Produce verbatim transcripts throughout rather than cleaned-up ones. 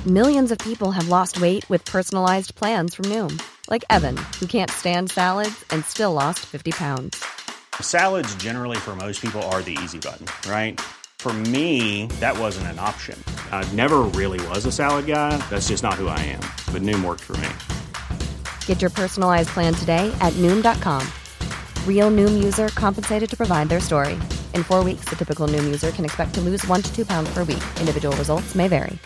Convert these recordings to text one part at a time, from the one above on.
Millions of people have lost weight with personalized plans from Noom. Like Evan, who can't stand salads and still lost fifty pounds. Salads generally for most people are the easy button, right? For me, that wasn't an option. I never really was a salad guy. That's just not who I am. But Noom worked for me. Get your personalized plan today at Noom dot com. Real Noom user compensated to provide their story. In four weeks, the typical Noom user can expect to lose one to two pounds per week. Individual results may vary.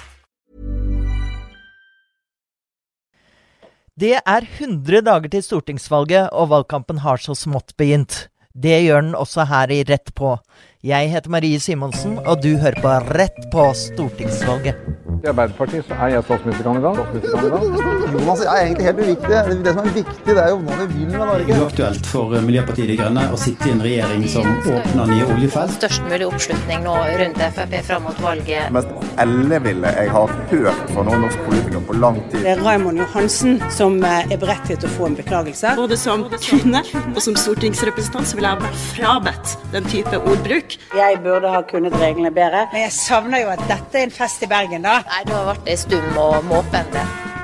Det er hundre dager til stortingsvalget, og valgkampen har så smått begynt. Det gjør den også her i Rett på. Jeg heter Marie Simonsen, og du hører på Rett på stortingsvalget. I Arbeiderpartiet så er jeg statsministerkandidat. statsministerkandidat. Jonas, jeg er egentlig helt uviktig. Det, det som er viktig, det er jo hva vi vil med Norge. Det er aktuelt for Miljøpartiet De Grønne å sitte i en regjering som åpner nye oljefelt. Størst mulig oppslutning nå rundt F F frem mot valget. Mest elleville jeg har hørt fra noen norsk politikere på lang tid. Det er Raymond Johansen som er beredt til å få en beklagelse. Både som kvinne og som stortingsrepresentant så vil jeg være frabedt den type ordbruk. Jeg burde ha kunnet reglene bedre, men jeg savner jo at dette er en fest i Bergen da. Nei, du har vært i stum og måpende.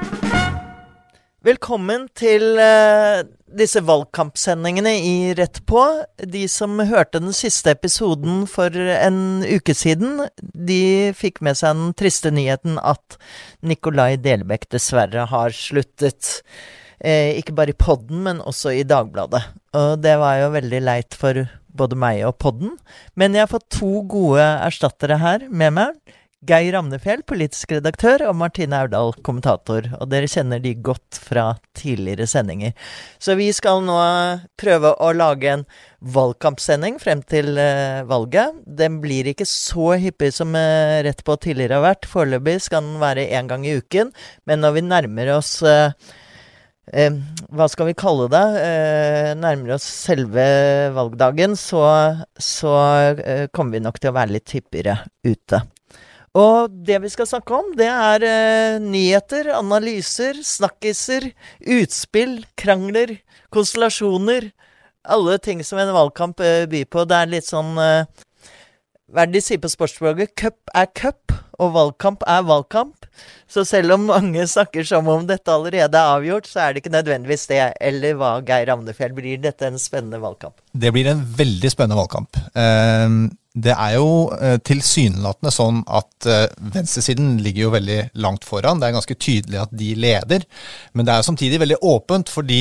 Velkommen til uh, disse valgkampsendingene i Rett på. De som hørte den siste episoden for en uke siden, de fikk med seg den triste nyheten at Nikolai Delbæk dessverre har sluttet. Eh, ikke bare i podden, men også i Dagbladet. Og det var jo veldig leit for både meg og podden. Men jeg har fått to gode erstattere her med meg. Geir Ramnefjell, politisk redaktør, og Martine Aurdal, kommentator. Og dere kjenner de godt fra tidligere sendinger. Så vi skal nå prøve å lage en valgkampsending frem til uh, valget. Den blir ikke så hyppig som uh, Rett på tidligere har vært. Foreløpig skal den være en gang i uken. Men når vi nærmer oss... Uh, Eh, hva skal vi kalle det? Eh, nærmere oss selve valgdagen, så, så eh, kommer vi nok til å være litt hyppigere ute. Og det vi skal snakke om, det er eh, nyheter, analyser, snakkiser, utspill, krangler, konstellasjoner, alle ting som en valgkamp eh, byr på. Det er litt sånn, eh, hva er det de sier på sportsspråket? Cup er cup, og valgkamp er valgkamp. Så selv om mange snakker som om dette allerede er avgjort, så er det ikke nødvendigvis det. Eller hva, Geir Ramnefjell, blir dette en spennende valgkamp? Det blir en veldig spennende valgkamp. Det er jo tilsynelatende sånn at venstresiden ligger jo veldig langt foran. Det er ganske tydelig at de leder, men det er samtidig veldig åpent, fordi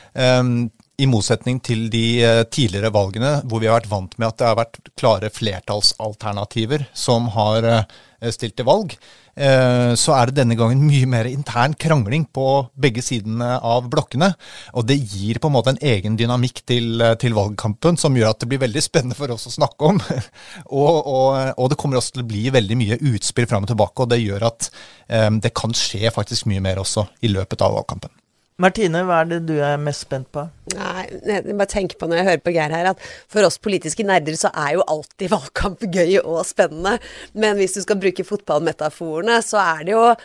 i motsetning til de tidligere valgene, hvor vi har vært vant med at det har vært klare flertallsalternativer som har stilt til valg, så er det denne gangen mye mer intern krangling på begge sidene av blokkene, og det gir på en måte en egen dynamikk til, til valgkampen, som gjør at det blir veldig spennende for oss å snakke om, og, og, og det kommer også til å bli veldig mye utspill frem og tilbake, og det gjør at um, det kan skje faktisk mye mer også i løpet av valgkampen. Martine, hva er det du er mest spent på? Nei, jeg bare tenker på når jeg hører på Geir her, at for oss politiske nerder så er jo alltid valgkamp gøy og spennende, men hvis du skal bruke fotballmetaforene, så er det jo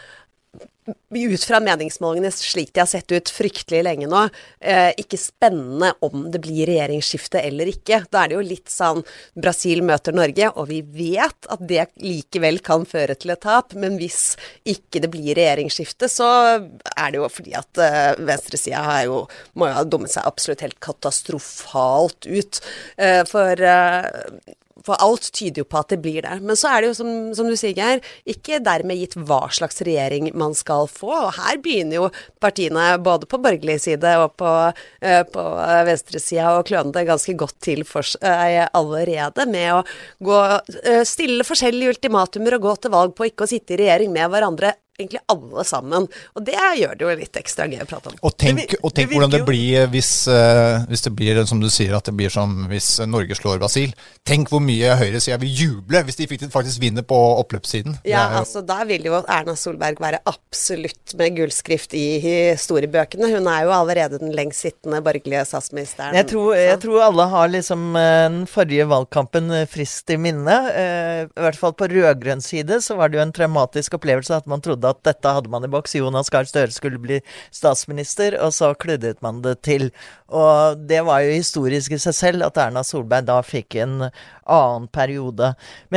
ut fra meningsmålingene slik de har sett ut fryktelig lenge nå, eh, ikke spennende om det blir regjeringsskifte eller ikke. Da er det jo litt sånn Brasil møter Norge, og vi vet at det likevel kan føre til et tap, men hvis ikke det blir regjeringsskifte, så er det jo fordi at eh, venstresiden har jo, må jo ha dummet seg absolutt helt katastrofalt ut. Eh, for... Eh, For alt tyder jo på at det blir det. Men så er det jo, som, som du sier, Geir, ikke dermed gitt hva slags regjering man skal få. Og her begynner jo partiene, både på borgerlig side og på, uh, på venstresida, å kløne det ganske godt til for uh, allerede, med å gå, uh, stille forskjellige ultimatumer og gå til valg på ikke å sitte i regjering med hverandre, egentlig alle sammen. Og det gjør det jo litt ekstra gøy å prate om. Og tenk, og tenk det hvordan det blir hvis, uh, hvis det blir, som du sier, at det blir som hvis Norge slår Brasil. Tenk hvor mye høyresiden vil juble hvis de faktisk vinner på oppløpssiden. Ja, jo... altså da vil jo Erna Solberg være absolutt med gullskrift i historiebøkene. Hun er jo allerede den lengst sittende borgerlige statsministeren. Jeg tror, jeg tror alle har liksom den forrige valgkampen frist i minne. Uh, I hvert fall på rødgrønn side så var det jo en traumatisk opplevelse at man trodde at dette hadde man i boks. Jonas Gahr Støre skulle bli statsminister, og så kludret man det til. Og det var jo historisk i seg selv at Erna Solberg da fikk en annen periode. Men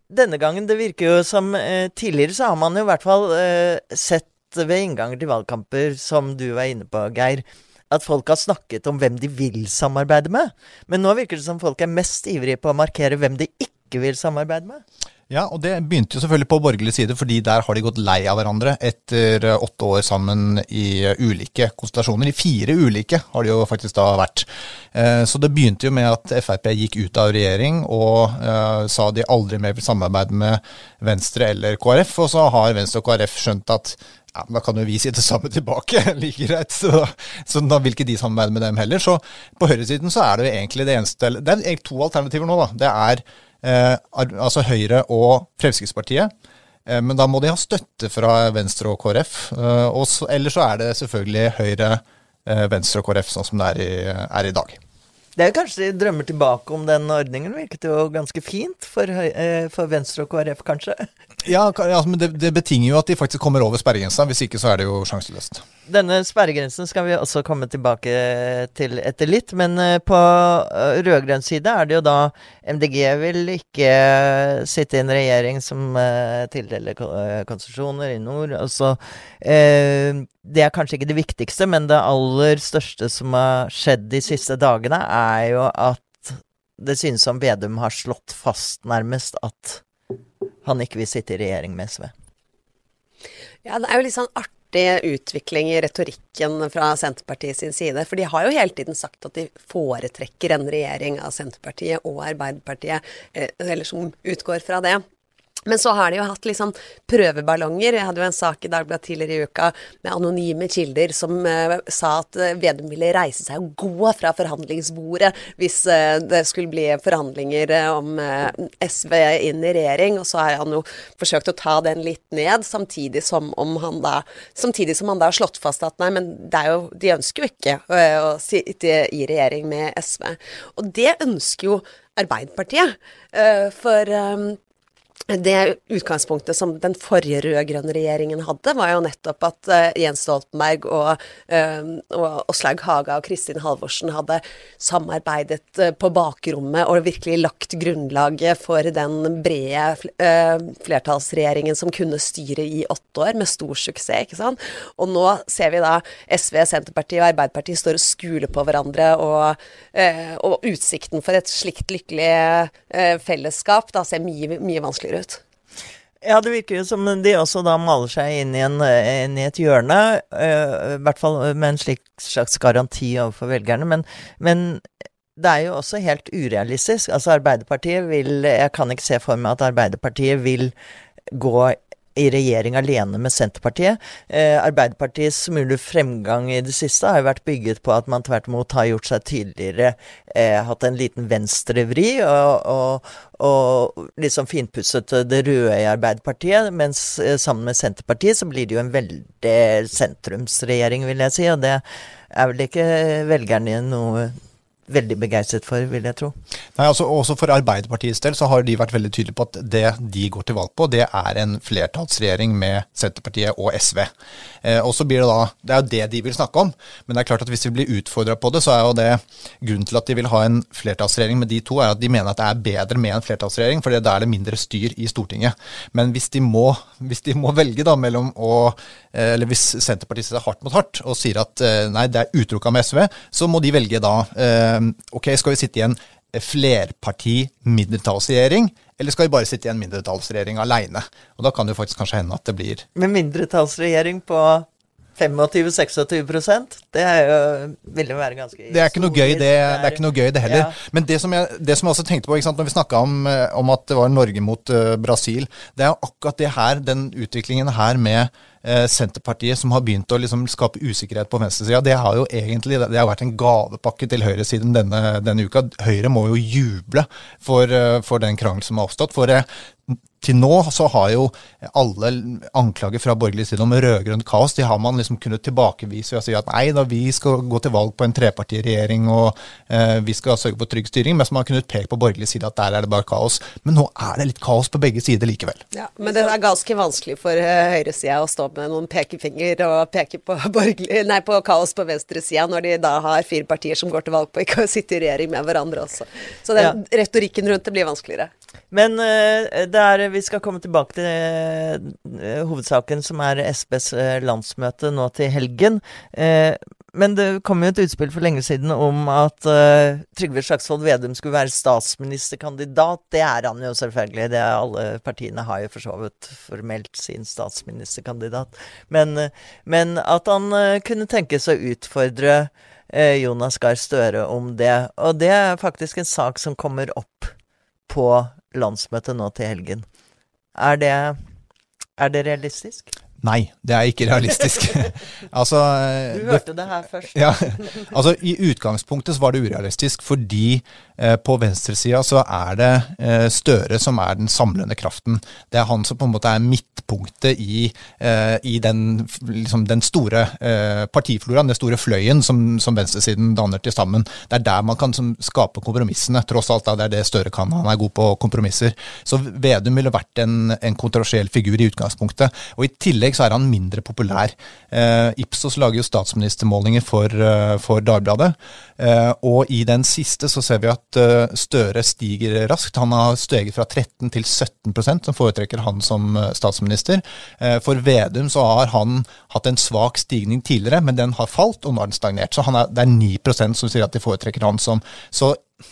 denne gangen, det virker jo som eh, tidligere så har man jo i hvert fall eh, sett ved innganger til valgkamper, som du var inne på, Geir, at folk har snakket om hvem de vil samarbeide med. Men nå virker det som folk er mest ivrige på å markere hvem de ikke vil samarbeide med. Ja, og det begynte jo selvfølgelig på borgerlig side, fordi der har de gått lei av hverandre etter åtte år sammen i ulike konstellasjoner. I fire ulike har de jo faktisk da vært. Så det begynte jo med at F R P gikk ut av regjering og uh, sa de aldri mer vil samarbeide med Venstre eller K R F, og så har Venstre og K R F skjønt at ja, da kan jo vi si det samme tilbake, like greit, så, så da vil ikke de samarbeide med dem heller. Så på høyresiden så er det jo egentlig det eneste, det er egentlig to alternativer nå da, det er Eh, altså Høyre og Fremskrittspartiet, eh, men da må de ha støtte fra Venstre og K R F, eh, og så, eller så er det selvfølgelig Høyre, eh, Venstre og K R F sånn som det er i, er i dag. Det er jo kanskje de drømmer tilbake om den ordningen, virket jo ganske fint for, eh, for Venstre og K R F kanskje. Ja, ja men det, det betinger jo at de faktisk kommer over sperregrensen, hvis ikke så er det jo sjanseløst. Denne sperregrensen skal vi også komme tilbake til etter litt, men på rød-grønn side er det jo da M D G vil ikke sitte i en regjering som tildeler konsesjoner i nord. Altså, det er kanskje ikke det viktigste, men det aller største som har skjedd de siste dagene er jo at det synes som Vedum har slått fast nærmest at han ikke vil sitte i regjering med S V. Ja, det er jo litt sånn artig utvikling i retorikken fra Senterpartiet sin side, for de har jo hele tiden sagt at de foretrekker en regjering av Senterpartiet og Arbeiderpartiet, eller som utgår fra det. Men så har de jo hatt liksom prøveballonger. Jeg hadde jo en sak i Dagbladet tidligere i uka med anonyme kilder som uh, sa at uh, Vedum ville reise seg og gå fra forhandlingsbordet hvis uh, det skulle bli forhandlinger uh, om uh, S V inn i regjering, og så har han jo forsøkt å ta den litt ned, samtidig som om han da samtidig som han da har slått fast at nei, men det er jo, de ønsker jo ikke uh, å sitte i regjering med S V. Og det ønsker jo Arbeiderpartiet, uh, for um, det utgangspunktet som den forrige rød-grønne regjeringen hadde, var jo nettopp at uh, Jens Stoltenberg og, uh, og Åslaug Haga og Kristin Halvorsen hadde samarbeidet uh, på bakrommet og virkelig lagt grunnlaget for den brede uh, flertallsregjeringen som kunne styre i åtte år med stor suksess, ikke sant? Og nå ser vi da S V, Senterpartiet og Arbeiderpartiet står og skuler på hverandre, og, uh, og utsikten for et slikt lykkelig uh, fellesskap da ser mye, mye vanskeligere ut. Ja, det virker jo som de også da maler seg inn i, en, inn i et hjørne, uh, i hvert fall med en slik slags garanti overfor velgerne, men, men det er jo også helt urealistisk. Altså Arbeiderpartiet vil, jeg kan ikke se for meg at Arbeiderpartiet vil gå i regjering alene med Senterpartiet. Eh, Arbeiderpartiets mulige fremgang i det siste har jo vært bygget på at man tvert imot har gjort seg tydeligere, eh, hatt en liten venstrevri, og, og, og liksom finpusset det røde i Arbeiderpartiet, mens eh, sammen med Senterpartiet så blir det jo en veldig sentrumsregjering, vil jeg si, og det er vel ikke velgerne noe veldig begeistret for, vil jeg tro. Nei, altså også for Arbeiderpartiets del så har de vært veldig tydelige på at det de går til valg på, det er en flertallsregjering med Senterpartiet og S V. Eh, og så blir det da, det er jo det de vil snakke om, men det er klart at hvis de blir utfordret på det, så er jo det grunnen til at de vil ha en flertallsregjering med de to, er at de mener at det er bedre med en flertallsregjering, for da er det mindre styr i Stortinget. Men hvis de må, hvis de må velge da mellom å, eh, eller hvis Senterpartiet sitter hardt mot hardt og sier at eh, nei, det er utelukket med S V, så må de velge da eh, ok, skal vi sitte i en flerparti-mindretallsregjering, eller skal vi bare sitte i en mindretallsregjering alene? Og da kan det jo faktisk kanskje hende at det blir... Med mindretallsregjering på tjuefem til seksogtyve prosent, det er jo, vil jo være ganske... Det er ikke noe gøy, det, det er ikke noe gøy det heller. Ja. Men det som, jeg, det som jeg også tenkte på, ikke sant, når vi snakket om, om at det var Norge mot uh, Brasil, det er jo akkurat det her, den utviklingen her med uh, Senterpartiet som har begynt å liksom skape usikkerhet på venstresiden, det har jo egentlig det har vært en gavepakke til Høyre siden denne, denne uka. Høyre må jo juble for, uh, for den krangel som har oppstått, for uh, til nå så har jo alle anklager fra borgerlig side om rødgrønn kaos, de har man liksom kunnet tilbakevise ved å si at nei da, vi skal gå til valg på en trepartiregjering og eh, vi skal sørge for trygg styring, mens man har kunnet peke på borgerlig side at der er det bare kaos. Men nå er det litt kaos på begge sider likevel. Ja, men det er ganske vanskelig for uh, høyresida å stå med noen pekefinger og peke på, borgerlig, nei, på kaos på venstresiden, når de da har fire partier som går til valg på ikke å sitte i regjering med hverandre også. Så den ja. retorikken rundt det blir vanskeligere. Men uh, det er, vi skal komme tilbake til uh, hovedsaken som er S P's uh, landsmøte nå til helgen. Uh, men det kom jo et utspill for lenge siden om at uh, Trygve Slagsvold Vedum skulle være statsministerkandidat. Det er han jo selvfølgelig. Det er alle partiene har jo for så vidt formelt sin statsministerkandidat. Men, uh, men at han uh, kunne tenke seg å utfordre uh, Jonas Gahr Støre om det. Og det er faktisk en sak som kommer opp på landsmøtet nå til helgen. Er det, er det realistisk? Nei, det er ikke realistisk. altså, du hørte det, det her først. ja, altså i utgangspunktet så var det urealistisk, fordi eh, på venstresida så er det eh, Støre som er den samlende kraften. Det er han som på en måte er midtpunktet i, eh, i den, liksom, den store eh, partifloraen, den store fløyen som, som venstresiden danner til sammen. Det er der man kan som, skape kompromissene, tross alt da, det er det Støre kan. Han er god på kompromisser. Så Vedum ville vært en, en kontroversiell figur i utgangspunktet. Og i tillegg så er han mindre populær. Eh, Ipsos lager jo statsministermålinger for, uh, for Dagbladet, eh, og i den siste så ser vi at uh, Støre stiger raskt. Han har steget fra tretten til sytten prosent, som foretrekker han som statsminister. Eh, for Vedum så har han hatt en svak stigning tidligere, men den har falt, og nå har den stagnert. Så han er, det er ni prosent som sier at de foretrekker han som... Så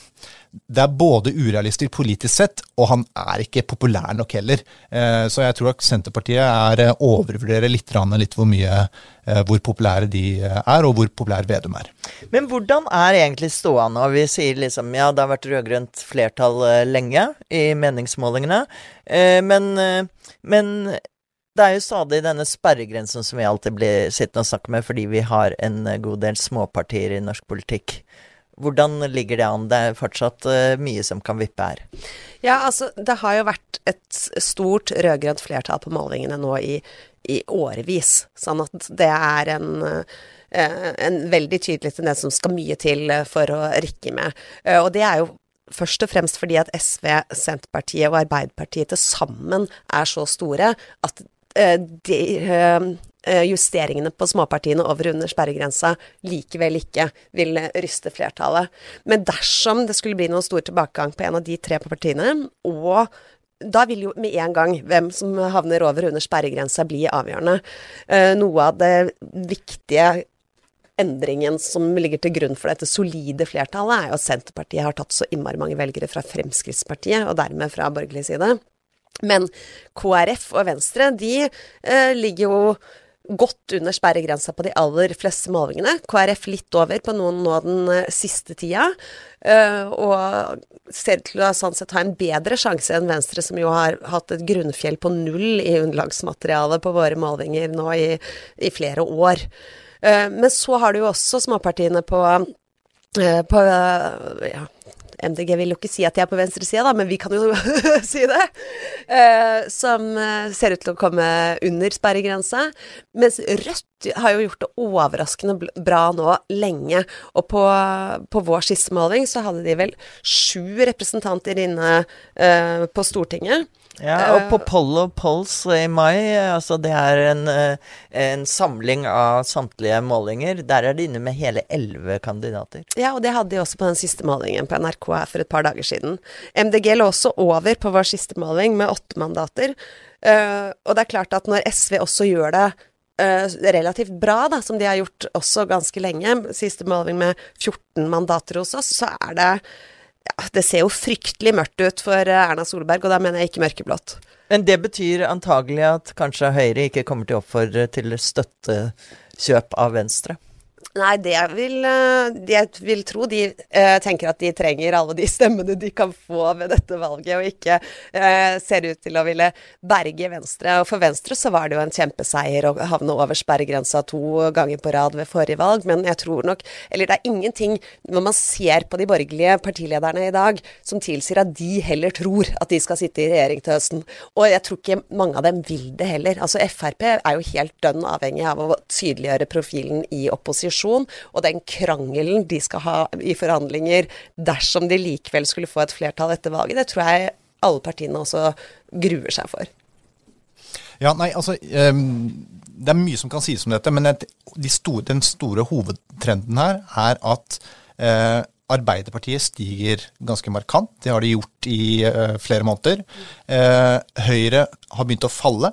det er både urealistisk politisk sett, og han er ikke populær nok heller. Eh, så jeg tror at Senterpartiet er overvurderer litt, litt hvor mye, eh, hvor populære de er, og hvor populær Vedum er. Men hvordan er egentlig stående? Og vi sier liksom, ja, det har vært rødgrønt flertall lenge i meningsmålingene, eh, men, eh, men det er jo stadig denne sperregrensen som vi alltid blir sittende og snakke med, fordi vi har en god del småpartier i norsk politikk. Hvordan ligger det an? Det er fortsatt uh, mye som kan vippe her. Ja, altså, det har jo vært et stort rødgrønt flertall på målingene nå i, i årevis. Sånn at det er en, uh, en veldig tydelig tendens som skal mye til for å rikke med. Uh, og det er jo først og fremst fordi at S V, Senterpartiet og Arbeiderpartiet til sammen er så store at uh, de... Uh, justeringene på småpartiene over under sperregrensa likevel ikke vil ryste flertallet. Men dersom det skulle bli noen stor tilbakegang på en av de tre partiene, og da vil jo med en gang hvem som havner over under sperregrensa bli avgjørende. Noe av det viktige endringen som ligger til grunn for dette solide flertallet er jo at Senterpartiet har tatt så innmari mange velgere fra Fremskrittspartiet, og dermed fra borgerlig side. Men K R F og Venstre, de eh, ligger jo godt under sperregrensa på de aller fleste målingene. K R F litt over på noen nå den siste tida, uh, og ser til å sånn sett ha en bedre sjanse enn Venstre, som jo har hatt et grunnfjell på null i underlagsmaterialet på våre målinger nå i, i flere år. Uh, men så har du jo også småpartiene på, uh, på uh, ja, M D G vil jo ikke si at de er på venstre side da, men vi kan jo si det, eh, som ser ut til å komme under sperregrensa, mens Rødt har jo gjort det overraskende bra nå lenge, og på, på vår siste måling så hadde de vel sju representanter inne eh, på Stortinget. Ja, og på Poll og Polls i mai, altså det er en, en samling av samtlige målinger, der er de inne med hele elleve kandidater. Ja, og det hadde de også på den siste målingen på N R K her for et par dager siden. M D G lå også over på vår siste måling med åtte mandater, uh, og det er klart at når S V også gjør det uh, relativt bra, da, som de har gjort også ganske lenge, siste måling med fjorten mandater hos oss, så er det ja, det ser jo fryktelig mørkt ut for Erna Solberg, og da mener jeg ikke mørkeblått. Men det betyr antagelig at kanskje Høyre ikke kommer til å oppfordre til støttekjøp av Venstre? Nei, det jeg vil, jeg vil tro de eh, tenker at de trenger alle de stemmene de kan få ved dette valget, og ikke eh, ser ut til å ville berge Venstre. Og for Venstre så var det jo en kjempeseier å havne over sperregrensa to ganger på rad ved forrige valg, men jeg tror nok, eller det er ingenting når man ser på de borgerlige partilederne i dag, som tilsier at de heller tror at de skal sitte i regjering til høsten. Og jeg tror ikke mange av dem vil det heller. Altså F R P er jo helt dønn avhengig av å tydeliggjøre profilen i opposisjon, og den krangelen de skal ha i forhandlinger dersom de likevel skulle få et flertall etter valget, det tror jeg alle partiene også gruer seg for. Ja, nei, altså, um, det er mye som kan sies om dette, men et, de store, den store hovedtrenden her er at eh, Arbeiderpartiet stiger ganske markant. Det har de gjort i eh, flere måneder. Eh, Høyre har begynt å falle.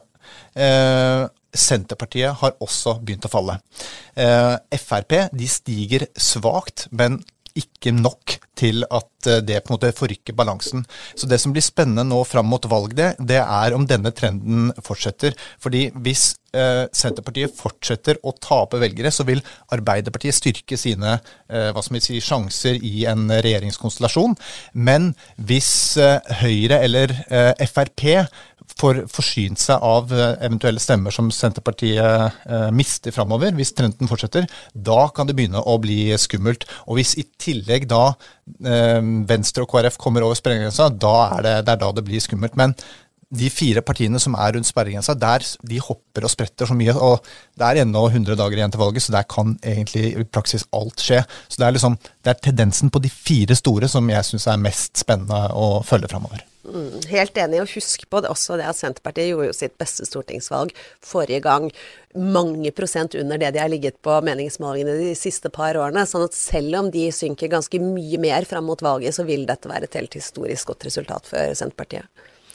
Eh, Senterpartiet har også begynt å falle. Eh, F R P, de stiger svagt, men ikke nok til at det på en måte forrykker balansen. Så det som blir spennende nå frem mot valg, det, det er om denne trenden fortsetter. Fordi hvis eh, Senterpartiet fortsetter å tape velgere, så vil Arbeiderpartiet styrke sine eh, hva skal vi si, sjanser i en regjeringskonstellasjon. Men hvis eh, Høyre eller eh, F R P får forsynt seg av eventuelle stemmer som Senterpartiet eh, mister fremover, hvis trenden fortsetter, da kan det begynne å bli skummelt. Og hvis i tillegg da eh, Venstre og K R F kommer over sperregrensa, da er det, det er da det blir skummelt. Men de fire partiene som er rundt sperregrensa, der de hopper og spretter så mye, og det er ennå hundre dager igjen til valget, så der kan egentlig i praksis alt skje. Så det er liksom, det er tendensen på de fire store som jeg synes er mest spennende å følge fremover. Mm, helt enig, og husk på det også det at Senterpartiet gjorde jo sitt beste stortingsvalg forrige gang, mange prosent under det de har ligget på meningsmålingene de siste par årene, sånn at selv om de synker ganske mye mer frem mot valget, så vil dette være et helt historisk godt resultat for Senterpartiet.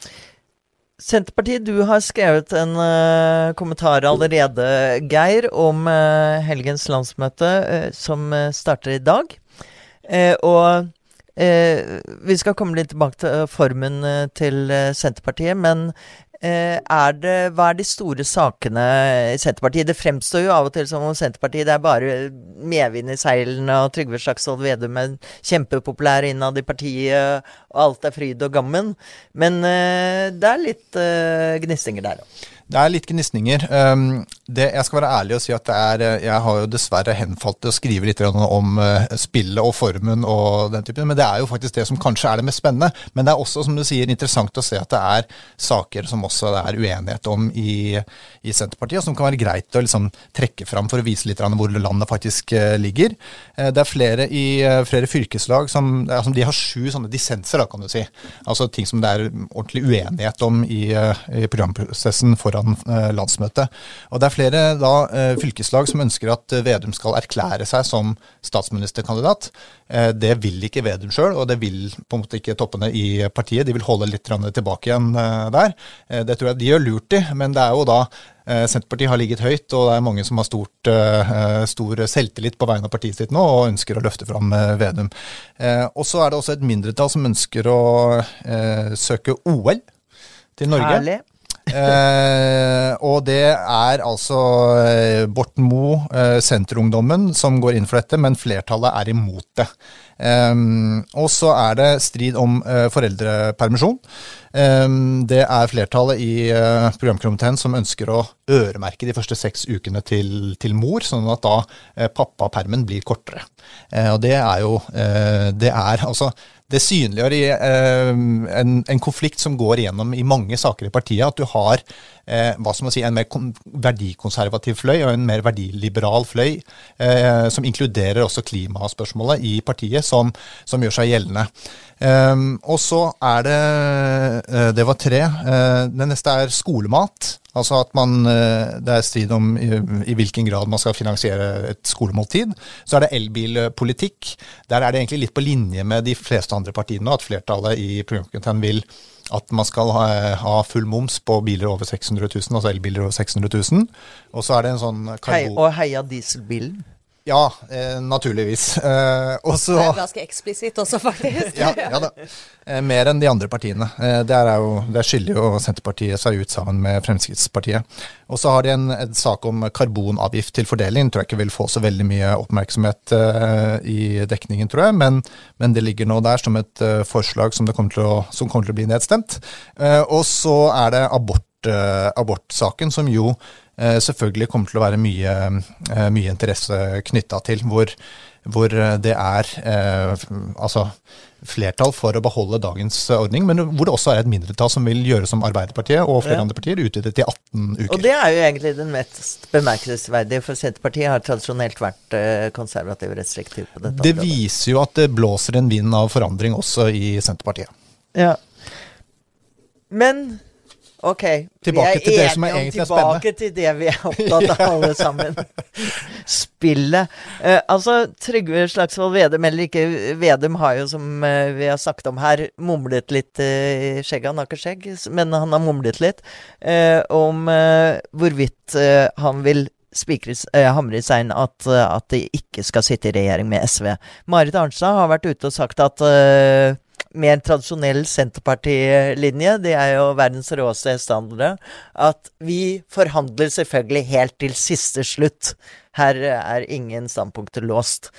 Senterpartiet, du har skrevet en uh, kommentar allerede, Geir, om uh, helgens landsmøte uh, som uh, starter i dag, uh, og Eh, vi skal komme litt tilbake til formen eh, til eh, Senterpartiet, men eh, er det, hva er de store sakene i Senterpartiet? Det fremstår jo av og til som om Senterpartiet det er bare medvind i seilene, og Trygve Slagsvold Vedum er kjempepopulær innad i partiet, og alt er fryd og gammen. Men eh, det er litt eh, gnistinger der også. Det er litt gnisninger. Um, det, jeg skal være ærlig og si at det er, jeg har jo dessverre henfalt til å skrive litt om uh, spillet og formen og den typen, men det er jo faktisk det som kanskje er det mest spennende. Men det er også, som du sier, interessant å se at det er saker som også det er uenighet om i, i Senterpartiet, og som kan være greit å liksom trekke fram for å vise litt hvor landet faktisk uh, ligger. Uh, det er flere i uh, flere fylkeslag som, altså, de har sju sånne dissenser, da, kan du si. Altså ting som det er ordentlig uenighet om i, uh, i programprosessen foran landsmøte. Og det er flere da eh, fylkeslag som ønsker at Vedum skal erklære seg som statsministerkandidat. Eh, det vil ikke Vedum selv, og det vil på en måte ikke toppene i partiet. De vil holde litt tilbake igjen eh, der. Eh, det tror jeg de gjør lurt i, men det er jo da eh, Senterpartiet har ligget høyt, og det er mange som har stort, eh, stor selvtillit på vegne av partiet sitt nå, og ønsker å løfte fram eh, Vedum. Eh, og så er det også et mindretall som ønsker å eh, søke O L til Norge. Herlig. eh, og det er altså eh, Borten Moe, eh, Senterungdommen, som går inn for dette, men flertallet er imot det. Um, og så er det strid om uh, foreldrepermisjon. Um, det er flertallet i uh, programkomiteen som ønsker å øremerke de første seks ukene til, til mor, sånn at da uh, pappapermen blir kortere. Uh, og det er jo, uh, det er altså, det synliggjør i uh, en, en konflikt som går igjennom i mange saker i partiet, at du har eh, hva skal man si, en mer verdikonservativ fløy og en mer verdiliberal fløy, eh, som inkluderer også klimaspørsmålet i partiet, som, som gjør seg gjeldende. Um, og så er det, uh, det var tre, uh, det neste er skolemat, altså at man, uh, det er strid om i, i hvilken grad man skal finansiere et skolemåltid. Så er det elbilpolitikk, der er det egentlig litt på linje med de fleste andre partiene, at flertallet i programkomiteen vil at man skal ha, ha full moms på biler over seks hundre tusen, altså elbiler over seks hundre tusen. Og så er det en sånn karbon... Hei, og heia dieselbilen. Ja, eh, naturligvis. Eh, også, det er ganske eksplisitt også, faktisk. ja, ja da. Eh, mer enn de andre partiene. Eh, der, er jo, der skiller jo Senterpartiet seg ut sammen med Fremskrittspartiet. Og så har de en, en sak om karbonavgift til fordeling. Tror jeg ikke vil få så veldig mye oppmerksomhet eh, i dekningen, tror jeg. Men, men det ligger nå der som et uh, forslag som, det kommer til å, som kommer til å bli nedstemt. Eh, og så er det abort, uh, abortsaken, som jo selvfølgelig kommer til å være mye, mye interesse knyttet til, hvor, hvor det er eh, altså flertall for å beholde dagens ordning, men hvor det også er et mindretall som vil gjøre som Arbeiderpartiet og flere ja. andre partier, utvidet til atten uker. Og det er jo egentlig den mest bemerkelsesverdige, for Senterpartiet har tradisjonelt vært eh, konservativ og restriktiv på dette. Det området. Viser jo at det blåser en vind av forandring også i Senterpartiet. Ja. Men Ok, tilbake til det som er egentlig er spennende. Tilbake til det vi er opptatt av alle sammen. Spillet. Eh, altså, Trygve Slagsvold Vedum, eller ikke Vedum, har jo, som eh, vi har sagt om her, mumlet litt eh, i skjegget. Han har ikke skjegg, men han har mumlet litt eh, om eh, hvorvidt eh, han vil spikres, eh, hamre i seg at, at de ikke skal sitte i regjering med S V. Marit Arnstad har vært ute og sagt at eh, mer tradisjonell Senterparti-linje, det er jo verdens råeste hestehandlere, at vi forhandler selvfølgelig helt til siste slutt. Her er ingen standpunkter låst.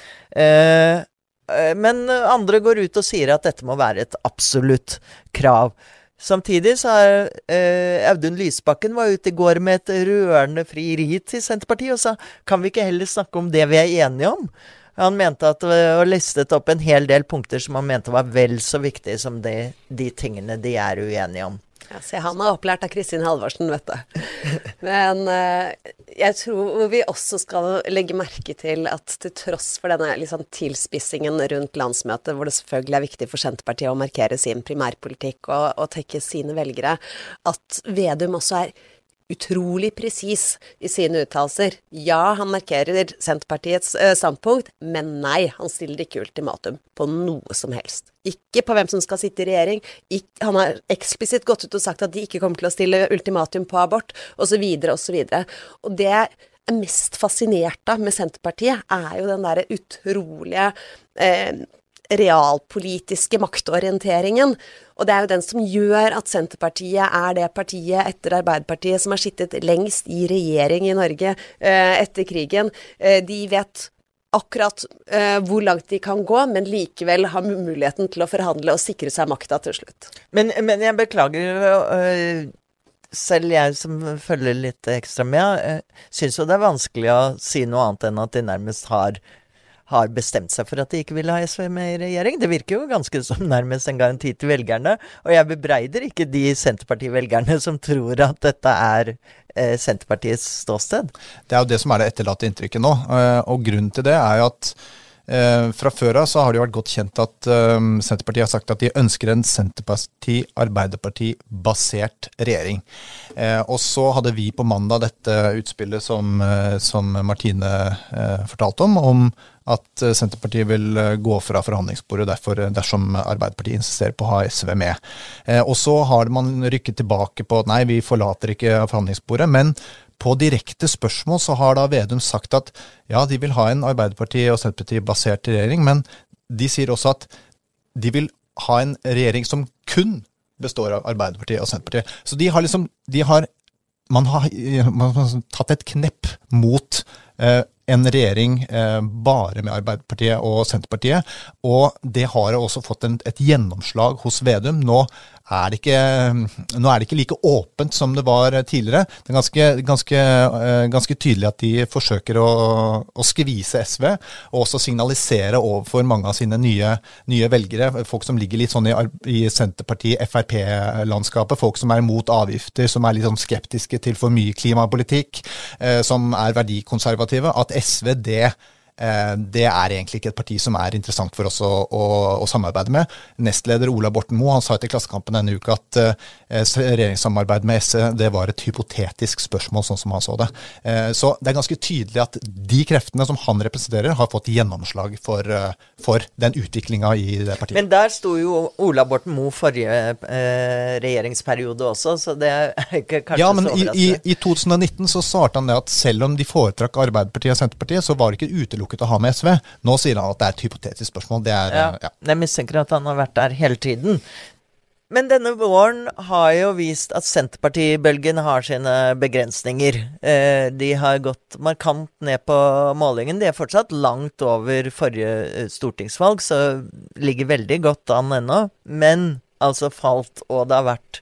Eh, men andre går ut og sier at dette må være et absolutt krav. Samtidig så er eh, Audun Lysbakken var ute i går med et rørende frieri til Senterpartiet og sa, kan vi ikke heller snakke om det vi er enige om? Han mente at og listet opp en hel del punkter som han mente var vel så viktige som de, de tingene de er uenige om. Ja, se, han er opplært av Kristin Halvorsen, vet du. Men uh, jeg tror vi også skal legge merke til at til tross for denne liksom, tilspissingen rundt landsmøtet, hvor det selvfølgelig er viktig for Senterpartiet å markere sin primærpolitikk og, og tekke sine velgere, at Vedum også er utrolig presis i sine uttalelser. Ja, han markerer Senterpartiets uh, standpunkt, men nei, han stiller ikke ultimatum på noe som helst. Ikke på hvem som skal sitte i regjering. Ik- han har eksplisitt gått ut og sagt at de ikke kommer til å stille ultimatum på abort, og så videre, og så videre. Og det er mest fascinert av med Senterpartiet, er jo den der utrolige eh, realpolitiske maktorienteringen, og det er jo den som gjør at Senterpartiet er det partiet etter Arbeiderpartiet som har sittet lengst i regjering i Norge eh, etter krigen. Eh, de vet akkurat eh, hvor langt de kan gå, men likevel har muligheten til å forhandle og sikre seg makta til slutt. Men, men jeg beklager, øh, selv jeg som følger litt ekstra med, øh, synes jo det er vanskelig å si noe annet enn at de nærmest har har bestemt seg for at de ikke vil ha S V med i regjering. Det virker jo ganske som nærmest en garanti til velgerne, og jeg bebreider ikke de Senterparti-velgerne som tror at dette er eh, Senterpartiets ståsted. Det er jo det som er det etterlatte inntrykket nå, og grunnen til det er jo at Eh, fra før av så har det jo vært godt kjent at eh, Senterpartiet har sagt at de ønsker en Senterparti-Arbeiderparti-basert regjering. Eh, og så hadde vi på mandag dette utspillet som, eh, som Martine eh, fortalte om, om at Senterpartiet vil gå fra forhandlingsbordet derfor, dersom Arbeiderpartiet insisterer på å ha S V med. Eh, og så har man rykket tilbake på at nei, vi forlater ikke forhandlingsbordet, men på direkte spørsmål så har da Vedum sagt at ja, de vil ha en Arbeiderparti- og Senterparti-basert regjering, men de sier også at de vil ha en regjering som kun består av Arbeiderpartiet og Senterpartiet. Så de har liksom, de har, man har, man har tatt et knepp mot eh, en regjering eh, bare med Arbeiderpartiet og Senterpartiet, og det har også fått en, et gjennomslag hos Vedum. Nå er det ikke, nå er det ikke like åpent som det var tidligere. Det er ganske, ganske, ganske tydelig at de forsøker å, å skvise S V, og også signalisere overfor mange av sine nye, nye velgere, folk som ligger litt sånn i, i Senterparti-F R P-landskapet, folk som er imot avgifter, som er litt sånn skeptiske til for mye klimapolitikk, eh, som er verdikonservative, at S V det Det er egentlig ikke et parti som er interessant for oss å, å, å samarbeide med. Nestleder Ola Borten Moe, han sa til Klassekampen denne uka at eh, regjeringssamarbeid med S V, det var et hypotetisk spørsmål, sånn som han så det. Eh, så det er ganske tydelig at de kreftene som han representerer har fått gjennomslag for, uh, for den utviklingen i det partiet. Men der sto jo Ola Borten Moe forrige eh, regjeringsperiode også, så det er ikke kanskje ja, men så i, overraskende. i, i to tusen og nitten så svarte han det at selv om de foretrakk Arbeiderpartiet og Senterpartiet, så var det ikke utelukket å ha med S V. Nå sier han at det er et hypotetisk spørsmål. Det er, ja, ja. Jeg mistenker at han har vært der hele tiden. Men denne våren har jo vist at Senterpartibølgen har sine begrensninger. Eh, de har gått markant ned på målingen. De er fortsatt langt over forrige stortingsvalg, så ligger veldig godt an ennå. Men altså falt, og det har vært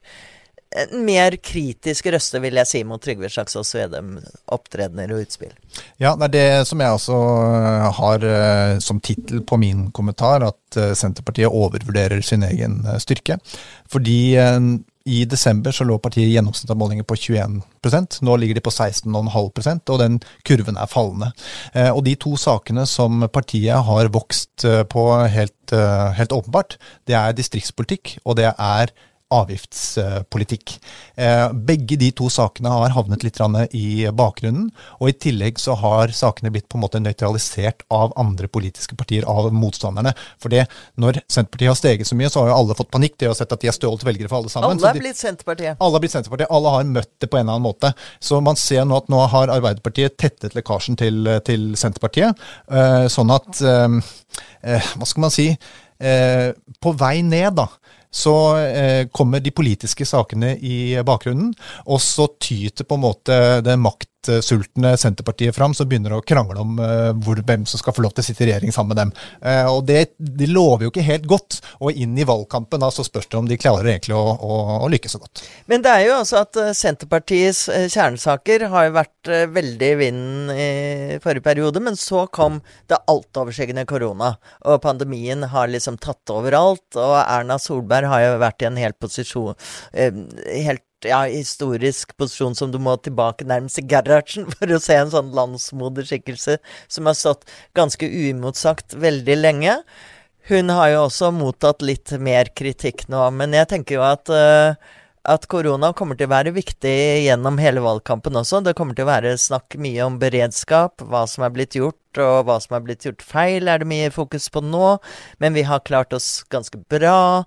en mer kritisk røste, vil jeg si, mot Trygve Slagsvold Vedum, opptredener og utspill. Ja, det er det som jeg også har som titel på min kommentar, at Senterpartiet overvurderer sin egen styrke. Fordi i desember så lå partiet i gjennomsnitt av målinger på tjueen prosent. Nå ligger de på seksten komma fem prosent, og den kurven er fallende. Og de to sakene som partiet har vokst på helt, helt åpenbart, det er distriktspolitikk, og det er avgiftspolitikk. Eh, begge de to sakene har havnet litt i bakgrunnen, og i tillegg så har sakene blitt på en måte nøytralisert av andre politiske partier, av motstanderne. For det, når Senterpartiet har steget så mye, så har jo alle fått panikk. De har sett at de har stjålet velgere for alle sammen. Alle er de, blitt Senterpartiet. Alle har blitt Senterpartiet. Alle har møtt det på en eller annen måte. Så man ser nå at nå har Arbeiderpartiet tettet lekkasjen til, til Senterpartiet, eh, sånn at eh, eh, hva skal man si, eh, på vei ned da, så eh, kommer de politiske sakene i bakgrunnen, og så tyter på en måte det maktsultne Senterpartiet fram, så begynner å krangle om eh, hvor, hvem som skal få lov til å sitte i regjering sammen med dem. Eh, og det, de lover jo ikke helt godt, og inn i valgkampen da, så spørs det om de klarer egentlig å, å, å lykkes så godt. Men det er jo altså at Senterpartiets kjernesaker har jo vært veldig i vinden i forrige periode, men så kom det altoverskyggende korona, og pandemien har liksom tatt overalt, og Erna Solberg har jo vært i en helt posisjon, helt ja, historisk posisjon som du må tilbake nærmest i garasjen for å se en sånn landsmoderskikkelse som har stått ganske uimotsagt veldig lenge. Hun har jo også mottatt litt mer kritikk nå, men jeg tenker jo at uh, at korona kommer til å være viktig gjennom hele valgkampen også. Det kommer til å være snakk mye om beredskap, hva som er blitt gjort, og hva som er blitt gjort feil, er det mye fokus på nå. Men vi har klart oss ganske bra,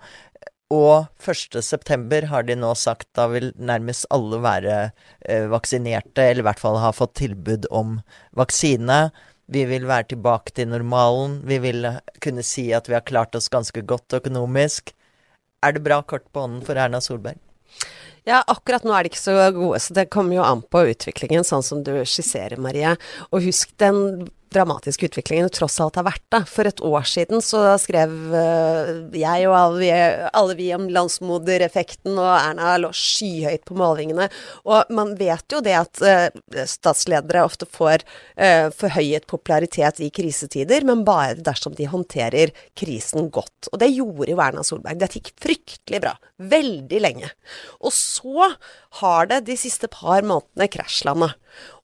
og første september har de nå sagt da vil nærmest alle være eh, vaksinerte, eller i hvert fall ha fått tilbud om vaksine. Vi vil være tilbake til normalen. Vi vil kunne si at vi har klart oss ganske godt økonomisk. Er det bra kort på hånden for Erna Solberg? Ja, akkurat nå er det ikke så gode, så det kommer jo an på utviklingen, sånn som du skisserer, Marie. Og husk den dramatiske utviklingen tross alt har vært da. For et år siden så skrev uh, jeg og alle vi, alle vi om landsmodereffekten, og Erna lå skyhøyt på målingene. Og man vet jo det at uh, statsledere ofte får uh, forhøyet popularitet i krisetider, men bare dersom de håndterer krisen godt. Og det gjorde jo Erna Solberg. Det gikk fryktelig bra. Veldig lenge. Og så har det de siste par månedene krasjlandet.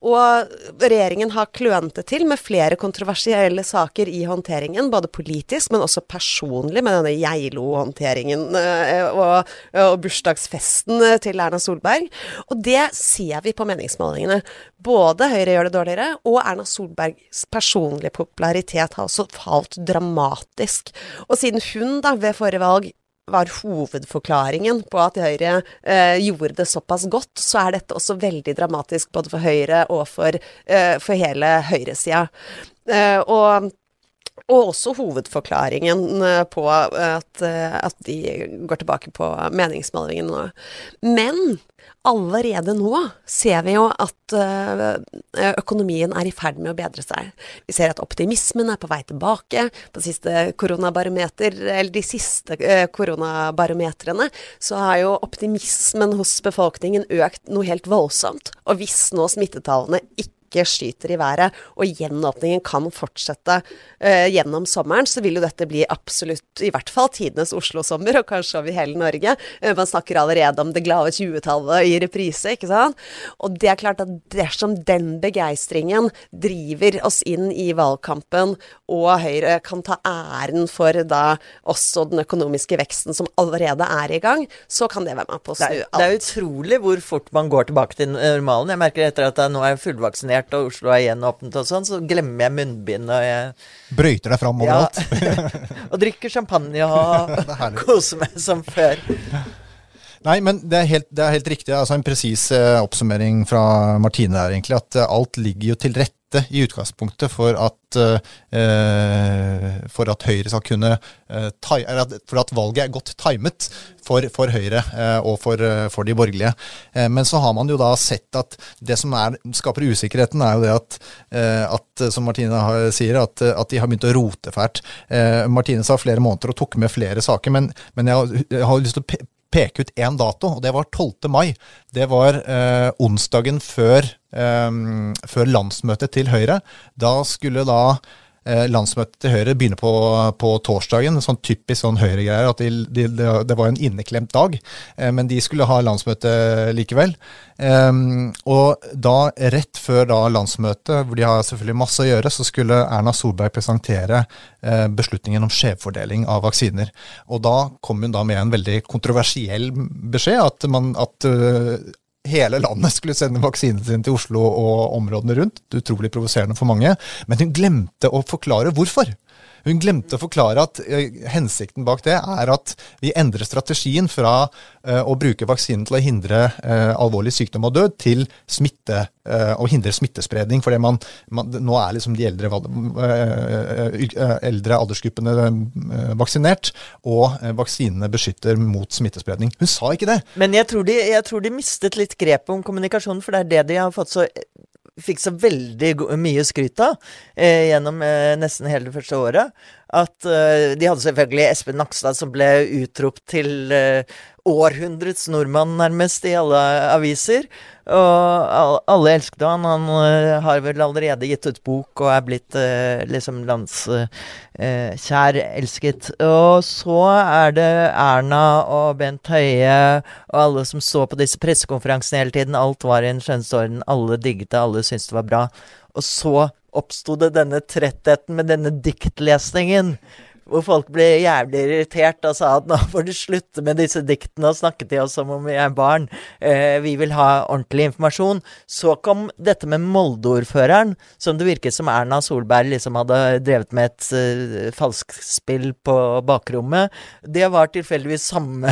Og regjeringen har klønet det til med flere kontroversielle saker i håndteringen, både politisk, men også personlig, med denne Geilo-håndteringen og, og bursdagsfesten til Erna Solberg. Og det ser vi på meningsmålingene. Både Høyre gjør det dårligere, og Erna Solbergs personlige popularitet har også falt dramatisk. Og siden hun da ved forrige valg var hovedforklaringen på at Høyre eh, gjorde det såpass godt, så er dette også veldig dramatisk både for Høyre og for, eh, for hele høyresida. Eh, og, og også hovedforklaringen på at, at de går tilbake på meningsmålingen nå. Men allerede nå ser vi jo at økonomien er i ferd med å bedre seg. Vi ser at optimismen er på vei tilbake. På siste koronabarometer, eller de siste koronabarometrene, så har jo optimismen hos befolkningen økt noe helt voldsomt. Og hvis nå smittetallene ikke ikke skyter i været, og gjenåpningen kan fortsette uh, gjennom sommeren, så vil jo dette bli absolutt, i hvert fall tidenes Oslo-sommer, og kanskje over hele Norge. Uh, man snakker allerede om det glade tjuetallet i reprise, ikke sant? Og det er klart at dersom den begeistringen driver oss inn i valgkampen, og Høyre kan ta æren for da også den økonomiske veksten som allerede er i gang, så kan det være med på å snu alt. Det er jo utrolig hvor fort man går tilbake til normalen. Jeg merker etter at jeg nå er fullvaksinert, og Oslo er gjenåpnet og sånn, så glemmer jeg munnbind, og jeg brøyter deg fram overalt. Ja, og drikker champagne og koser meg som før. Nei, men det er helt, det er helt riktig. Altså en presis eh, oppsummering fra Martine er egentlig at eh, alt ligger jo til rette i utgangspunktet for at, eh, for at Høyre skal kunne eh, ta, for at valget er godt timet for, for Høyre eh, og for, for de borgerlige. Eh, men så har man jo da sett at det som er, skaper usikkerheten er jo det at, eh, at som Martine har, sier, at, at de har begynt å rote fælt. Eh, Martine sa flere måneder og tok med flere saker, men, men jeg, har, jeg har lyst til å pe peke ut en dato, og det var tolvte mai. Det var eh, onsdagen før, eh, før landsmøtet til Høyre. Da skulle da eh, landsmøtet til Høyre begynner på, på torsdagen, sånn typisk sånn Høyre-greier, at de, de, de, det var en inneklemt dag, eh, men de skulle ha landsmøte likevel. Um, og da, rett før da landsmøtet, hvor de har selvfølgelig masse å gjøre, så skulle Erna Solberg presentere eh, beslutningen om skjevfordeling av vaksiner. Og da kom hun da med en veldig kontroversiell beskjed, at, man, at uh, hele landet skulle sende vaksinen sin til Oslo og områdene rundt. Utrolig provoserende for mange. Men hun glemte å forklare hvorfor. Hun glemte å forklare at uh, hensikten bak det er at vi endrer strategien fra uh, å bruke vaksinen til å hindre uh, alvorlig sykdom og død til smitte, uh, og hindre smittespredning, fordi man, man, nå er liksom de eldre, uh, uh, eldre aldersgruppene uh, vaksinert, og uh, vaksinene beskytter mot smittespredning. Hun sa ikke det. Men jeg tror de, jeg tror de mistet litt grepet om kommunikasjonen, for det er det de har fått så... fikk så veldig mye skryt av eh, gjennom eh, nesten hele det første året, at eh, de hadde selvfølgelig Espen Nakstad som ble utropt til eh, århundrets nordmann nærmest i alle aviser, og alle elsket han. Han uh, har vel allerede gitt ut bok og er blitt uh, liksom landskjær uh, elsket. Og så er det Erna og Bent Høie og alle som så på disse pressekonferansene hele tiden. Alt var i en skjønnsorden, alle digget det, alle syntes det var bra. Og så oppstod det denne trettheten med denne diktlesningen, hvor folk ble jævlig irritert og sa at nå får du slutte med disse diktene og snakke til oss som om vi er barn. Eh, vi vil ha ordentlig informasjon. Så kom dette med Molde-ordføreren, som det virket som Erna Solberg liksom hadde drevet med et uh, falskspill på bakrommet. Det var tilfeldigvis samme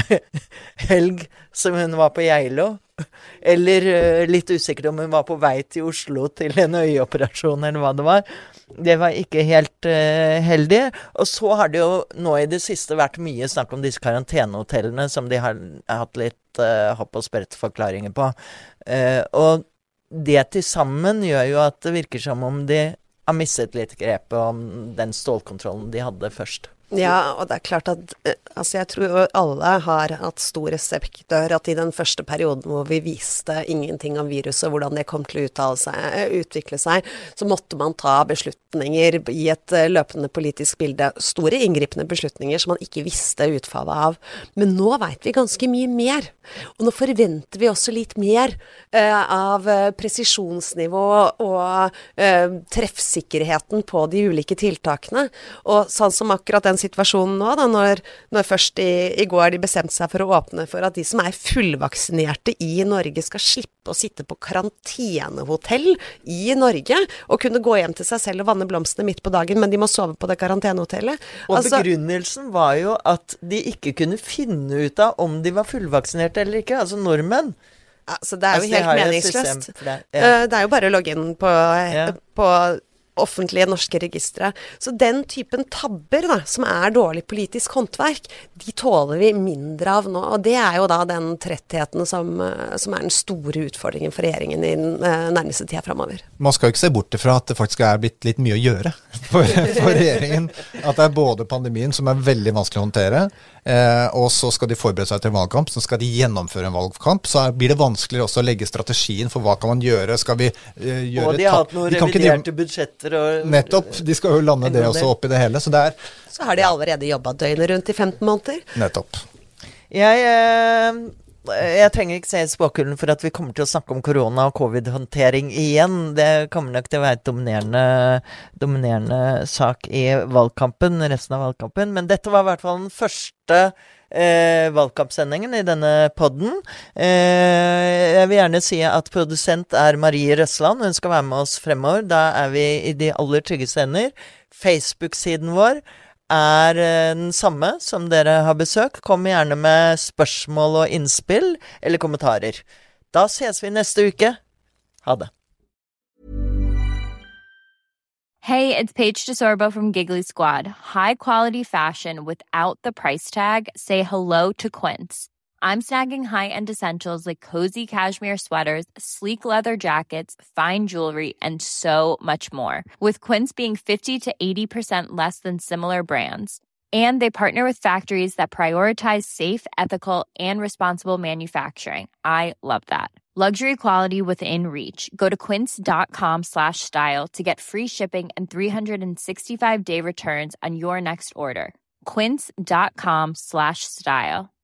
helg som hun var på Geilo. Eller uh, litt usikkert om hun var på vei til Oslo til en øyeoperasjon eller hva det var. Det var ikke helt uh, heldig. Og så har det jo nå i det siste vært mye snakk om disse karantenehotellene som de har hatt litt uh, hopp og sprett forklaringer på. Uh, og det til sammen gjør jo at det virker som om de har mistet litt grepet om den stålkontrollen de hadde først. Ja, og det er klart at altså jeg tror alle har hatt stor respekt for at i den første perioden hvor vi viste ingenting om viruset, hvordan det kom til å uttale seg, utvikle seg, så måtte man ta beslutninger i et løpende politisk bilde, store inngripende beslutninger som man ikke visste utfallet av. Men nå vet vi ganske mye mer, og nå forventer vi også litt mer uh, av presisjonsnivå og uh, treffsikkerheten på de ulike tiltakene, og sånn som akkurat den situasjonen nå, da, når, når først i, i går de bestemte seg for å åpne for at de som er fullvaksinerte i Norge skal slippe å sitte på karantenehotell i Norge, og kunne gå hjem til seg selv og vanne blomstene midt på dagen, men de må sove på det karantenehotellet. Og altså, begrunnelsen var jo at de ikke kunne finne ut av om de var fullvaksinerte eller ikke, altså nordmenn. Altså, det er jo altså, helt meningsløst. Det. Ja. Det er jo bare å logge inn på, ja. på offentlige norske registre. Så den typen tabber da, som er dårlig politisk håndverk, de tåler vi mindre av nå, og det er jo da den trettheten som, som er den store utfordringen for regjeringen i den uh, nærmeste tida fremover. Man skal jo ikke se bort fra at det faktisk er blitt litt mye å gjøre for, for regjeringen. At det er både pandemien som er veldig vanskelig å håndtere, eh, og så skal de forberede seg til en valgkamp, så skal de gjennomføre en valgkamp, så blir det vanskeligere også å legge strategien for hva kan man gjøre, skal vi eh, gjøre... Og de har hatt noen reviderte budsjetter. Og, nettopp, de skal jo lande det også opp i det hele, så det er... Så har de allerede jobbet døgnet rundt i femten måneder. Nettopp. Jeg, eh, jeg trenger ikke se i spåkullen for at vi kommer til å snakke om korona og covid-håndtering igjen. Det kommer nok til å være et dominerende, dominerende sak i valgkampen, resten av valgkampen, men dette var i hvert fall den første Eh, valgkampsendingen i denne podden. Eh, jeg vil gjerne si at produsent er Marie Røsland. Hun skal være med oss fremover. Da er vi i de aller tryggeste ender. Facebook-siden vår er eh, den samme som dere har besøk. Kom gjerne med spørsmål og innspill eller kommentarer. Da ses vi neste uke. Ha det. Hey, it's Paige DeSorbo from Giggly Squad. High quality fashion without the price tag. Say hello to Quince. I'm snagging high-end essentials like cozy cashmere sweaters, sleek leather jackets, fine jewelry, and so much more. With Quince being fifty to eighty percent less than similar brands. And they partner with factories that prioritize safe, ethical, and responsible manufacturing. I love that. Luxury quality within reach. Go to quince.com slash style to get free shipping and three sixty-five day returns on your next order. Quince.com slash style.